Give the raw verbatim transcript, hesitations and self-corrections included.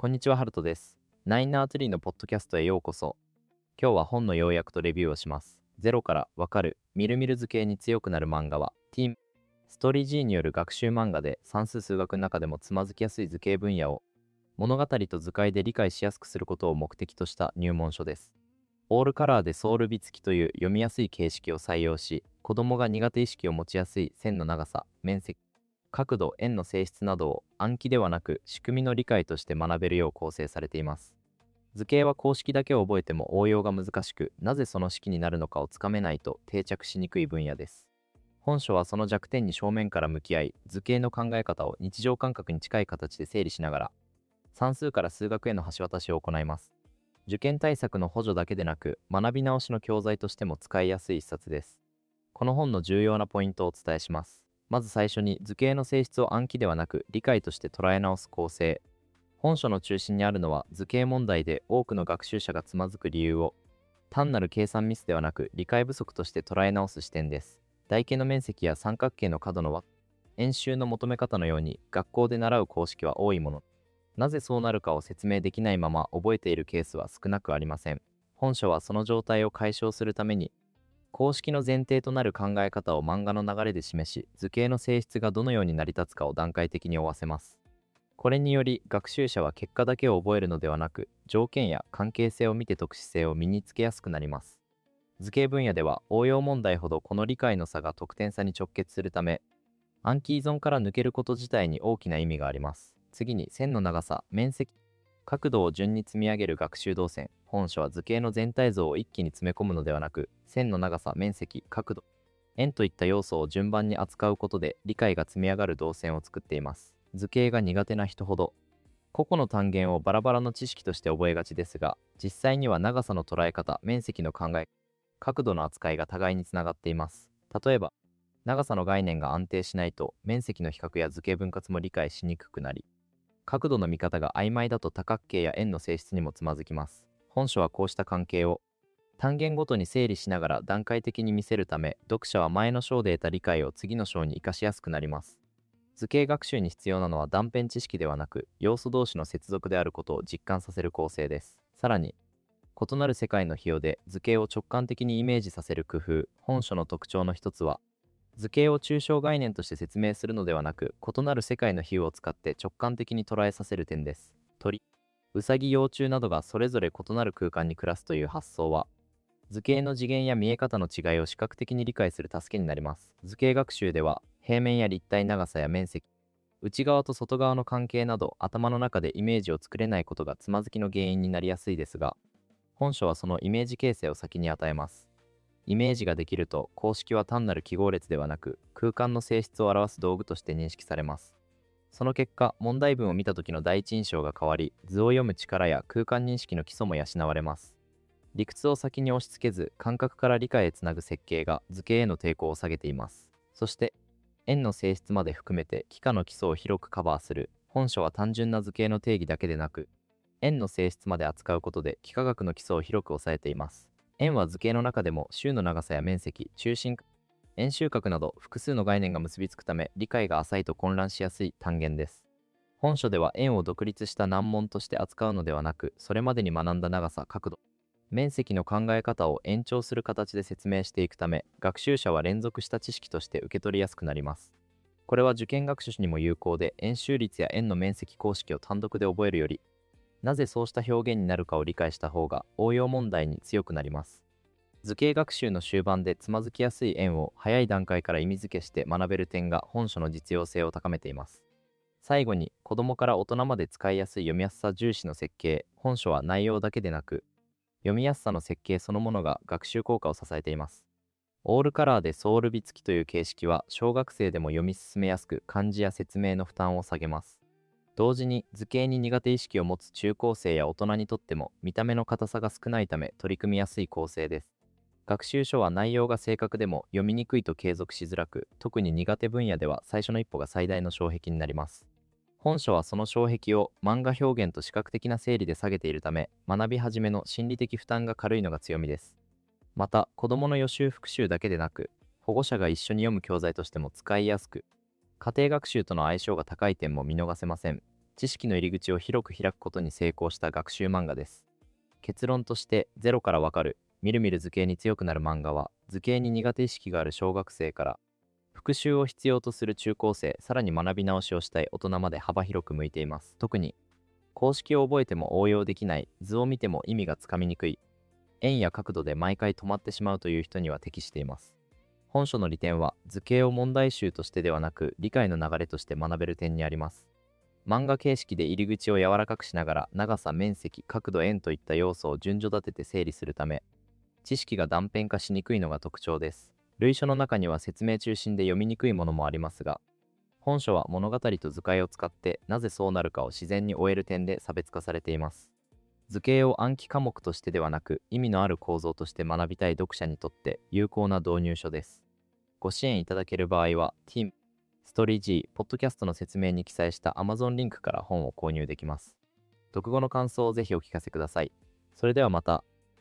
こんにちは、ハルトです。ナインナーツリーのポッドキャストへようこそ。今日は本の要約とレビューをします。ゼロからわかる、みるみる図形に強くなる漫画は、ティーム、ストーリー G による学習漫画で算数数学の中でもつまずきやすい図形分野を物語と図解で理解しやすくすることを目的とした入門書です。オールカラーでソウル美付きという読みやすい形式を採用し、子供が苦手意識を持ちやすい線の長さ、面積、角度、円の性質などを暗記ではなく仕組みの理解として学べるよう構成されています。図形は公式だけを覚えても応用が難しく、なぜその式になるのかをつかめないと定着しにくい分野です。本書はその弱点に正面から向き合い、図形の考え方を日常感覚に近い形で整理しながら、算数から数学への橋渡しを行います。受験対策の補助だけでなく、学び直しの教材としても使いやすい一冊です。この本の重要なポイントをお伝えします。まず最初に、図形の性質を暗記ではなく理解として捉え直す構成。本書の中心にあるのは、図形問題で多くの学習者がつまずく理由を単なる計算ミスではなく理解不足として捉え直す視点です。台形の面積や三角形の角の和円周の求め方のように学校で習う公式は多いもの。なぜそうなるかを説明できないまま覚えているケースは少なくありません。本書はその状態を解消するために、公式の前提となる考え方を漫画の流れで示し、図形の性質がどのように成り立つかを段階的に追わせます。これにより、学習者は結果だけを覚えるのではなく、条件や関係性を見て解く姿勢を身につけやすくなります。図形分野では、応用問題ほどこの理解の差が得点差に直結するため、暗記依存から抜けること自体に大きな意味があります。次に、線の長さ、面積、角度を順に積み上げる学習動線。本書は図形の全体像を一気に詰め込むのではなく、線の長さ、面積、角度、円といった要素を順番に扱うことで理解が積み上がる動線を作っています。図形が苦手な人ほど、個々の単元をバラバラの知識として覚えがちですが、実際には長さの捉え方、面積の考え、角度の扱いが互いにつながっています。例えば、長さの概念が安定しないと、面積の比較や図形分割も理解しにくくなり、角度の見方が曖昧だと多角形や円の性質にもつまずきます。本書はこうした関係を単元ごとに整理しながら段階的に見せるため、読者は前の章で得た理解を次の章に活かしやすくなります。図形学習に必要なのは断片知識ではなく、要素同士の接続であることを実感させる構成です。さらに、異なる世界の比喩で図形を直感的にイメージさせる工夫。本書の特徴の一つは、図形を抽象概念として説明するのではなく、異なる世界の比喩を使って直感的に捉えさせる点です。鳥、うさぎ、幼虫などがそれぞれ異なる空間に暮らすという発想は、図形の次元や見え方の違いを視覚的に理解する助けになります。図形学習では、平面や立体長さや面積、内側と外側の関係など頭の中でイメージを作れないことがつまずきの原因になりやすいですが、本書はそのイメージ形成を先に与えます。イメージができると、公式は単なる記号列ではなく、空間の性質を表す道具として認識されます。その結果、問題文を見た時の第一印象が変わり、図を読む力や空間認識の基礎も養われます。理屈を先に押し付けず、感覚から理解へつなぐ設計が図形への抵抗を下げています。そして、円の性質まで含めて幾何の基礎を広くカバーする。本書は単純な図形の定義だけでなく、円の性質まで扱うことで幾何学の基礎を広く抑えています。円は図形の中でも周の長さや面積、中心、円周角など複数の概念が結びつくため、理解が浅いと混乱しやすい単元です。本書では円を独立した難問として扱うのではなく、それまでに学んだ長さ、角度、面積の考え方を延長する形で説明していくため、学習者は連続した知識として受け取りやすくなります。これは受験学習にも有効で、円周率や円の面積公式を単独で覚えるより、なぜそうした表現になるかを理解した方が応用問題に強くなります。図形学習の終盤でつまずきやすい円を早い段階から意味付けして学べる点が本書の実用性を高めています。最後に、子供から大人まで使いやすい読みやすさ重視の設計。本書は内容だけでなく、読みやすさの設計そのものが学習効果を支えています。オールカラーでソウル美付きという形式は小学生でも読み進めやすく、漢字や説明の負担を下げます。同時に図形に苦手意識を持つ中高生や大人にとっても見た目の硬さが少ないため取り組みやすい構成です。学習書は内容が正確でも読みにくいと継続しづらく、特に苦手分野では最初の一歩が最大の障壁になります。本書はその障壁を漫画表現と視覚的な整理で下げているため、学び始めの心理的負担が軽いのが強みです。また、子供の予習復習だけでなく、保護者が一緒に読む教材としても使いやすく、家庭学習との相性が高い点も見逃せません。 知識の入り口を広く開くことに成功した学習漫画です。結論として、ゼロからわかる、みるみる図形に強くなる漫画は、図形に苦手意識がある小学生から、復習を必要とする中高生、さらに学び直しをしたい大人まで幅広く向いています。特に、公式を覚えても応用できない、図を見ても意味がつかみにくい、円や角度で毎回止まってしまうという人には適しています。本書の利点は、図形を問題集としてではなく、理解の流れとして学べる点にあります。漫画形式で入り口を柔らかくしながら、長さ、面積、角度、円といった要素を順序立てて整理するため、知識が断片化しにくいのが特徴です。類書の中には説明中心で読みにくいものもありますが、本書は物語と図解を使ってなぜそうなるかを自然に終える点で差別化されています。図形を暗記科目としてではなく、意味のある構造として学びたい読者にとって有効な導入書です。ご支援いただける場合は、Team、ストーリー G、ポッドキャストの説明に記載した Amazon リンクから本を購入できます。読後の感想をぜひお聞かせください。それではまた。